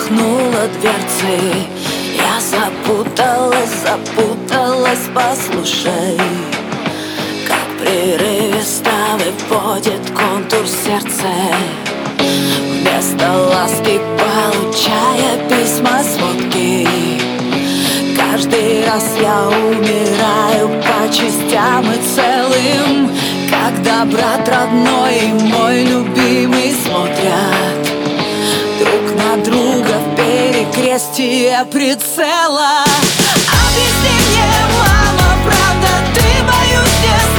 распахнула дверцы. Я запуталась, послушай, как прерывисто выводит контур сердца. Вместо ласки получая письма, сводки. Каждый раз я умираю по частям и целым, когда брат родной и мой любимый смотрят друг на друга в перекрестие прицела. Объясни мне, мама, правда, ты, боюсь, не